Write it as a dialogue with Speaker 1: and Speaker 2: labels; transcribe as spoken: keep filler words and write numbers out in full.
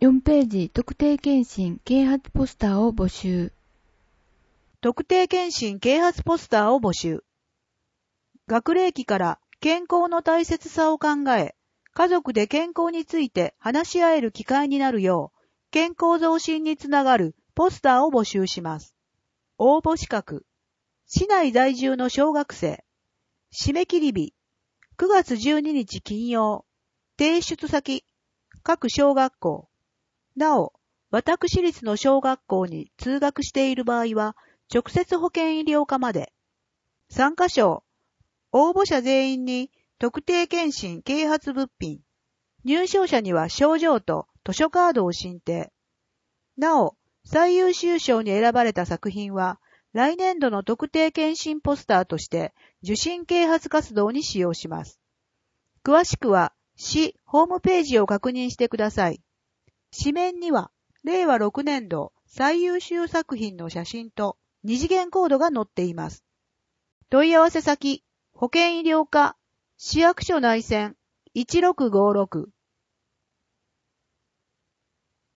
Speaker 1: よんページ、特定健診啓発ポスターを募集。
Speaker 2: 特定健診啓発ポスターを募集。学齢期から健康の大切さを考え、家族で健康について話し合える機会になるよう、健康増進につながるポスターを募集します。応募資格。市内在住の小学生。締め切り日。くがつじゅうににち金曜。提出先。各小学校。なお、私立の小学校に通学している場合は、直接保健医療課まで。参加賞。応募者全員に特定健診啓発物品。入賞者には賞状と図書カードを進呈。なお、最優秀賞に選ばれた作品は、来年度の特定健診ポスターとして受診啓発活動に使用します。詳しくは、市ホームページを確認してください。紙面には、れいわろくねんど最優秀作品の写真と二次元コードが載っています。問い合わせ先、保健医療課、市役所内線いちろくごろく